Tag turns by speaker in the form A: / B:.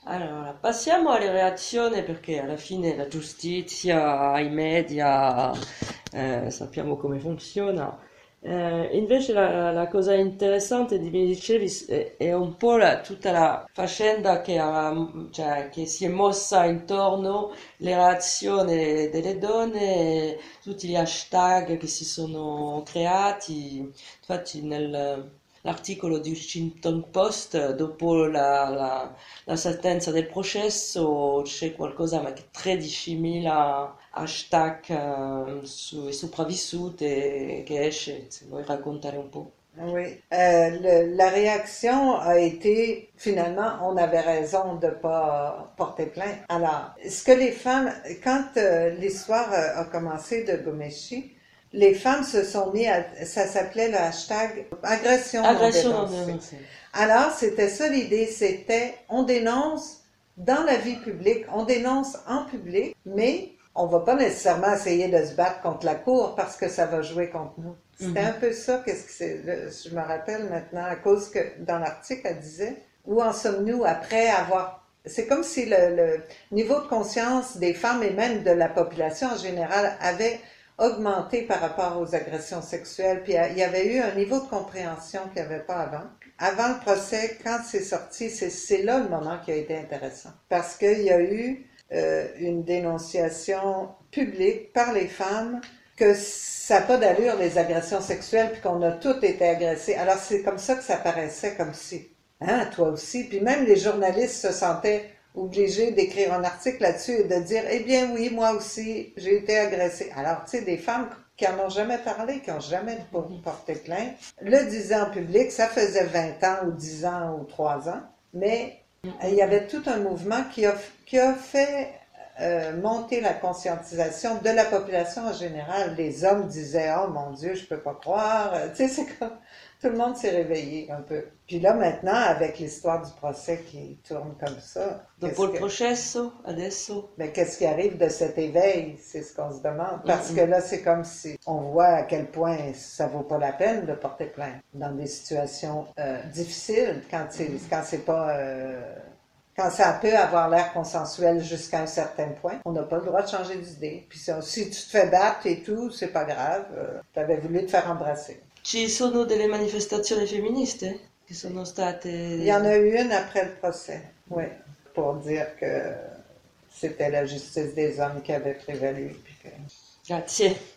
A: Allora, passiamo alle reazioni perché alla fine la giustizia, i media, sappiamo come funziona. Invece la cosa interessante di mi dicevi è un po' tutta la faccenda cioè, che si è mossa intorno alle reazioni delle donne, tutti gli hashtag che si sono creati. Infatti l'articolo di Washington Post, dopo la sentenza del processo, c'è qualcosa, ma che 13.000 hashtag sui sopravvissuti che esce, se vuoi raccontare un po'.
B: Oui. La réaction a été, finalement, on avait raison de pas porter plainte. Alors, ce que les femmes, quand l'histoire a commencé de Gomeshi, les femmes se sont mis à, ça s'appelait le hashtag agression non
A: Agression non
B: dénoncée.
A: dénoncée.
B: Alors, c'était ça l'idée, c'était on dénonce dans la vie publique, on dénonce en public, mais on va pas nécessairement essayer de se battre contre la cour parce que ça va jouer contre nous. C'était un
A: Mhm.
B: peu ça, qu'est-ce que c'est, je me rappelle maintenant, à cause que dans l'article, elle disait, où en sommes-nous après avoir, c'est comme si le niveau de conscience des femmes et même de la population en général avait augmenté par rapport aux agressions sexuelles, puis il y avait eu un niveau de compréhension qu'il n'y avait pas avant. Avant le procès, quand c'est sorti, c'est là le moment qui a été intéressant, parce qu'il y a eu une dénonciation publique par les femmes que ça n'a pas d'allure les agressions sexuelles puis qu'on a toutes été agressées. Alors c'est comme ça que ça paraissait comme si, hein, toi aussi. Puis même les journalistes se sentaient obligés d'écrire un article là-dessus et de dire, eh bien oui, moi aussi, j'ai été agressée. Alors tu sais, des femmes qui en ont jamais parlé, qui n'ont jamais porté plainte, le disaient en public, ça faisait 20 ans ou 10 ans ou 3 ans, mais il y avait tout un mouvement qui a fait monter la conscientisation de la population en général. Les hommes disaient, oh mon Dieu, je peux pas croire. Tu sais, c'est comme tout le monde s'est réveillé un peu. Puis là, maintenant, avec l'histoire du procès qui tourne comme ça,
A: Dopo il processo, adesso.
B: mais qu'est-ce qui arrive de cet éveil? C'est ce qu'on se demande. Parce que
A: Mhm.
B: là, c'est comme si on voit à quel point ça vaut pas la peine de porter plainte dans des situations difficiles, quand c'est pas quand ça peut avoir l'air consensuel jusqu'à un certain point, on n'a pas le droit de changer d'idée. Puis si tu te fais battre et tout, c'est pas grave. Tu avais voulu te faire embrasser.
A: Ci sono delle manifestazioni femministe che sono
B: Il y en
A: state...
B: a eu une après le procès, oui, pour dire que c'était la justice des hommes qui avait prévalu. Puis que
A: Grazie.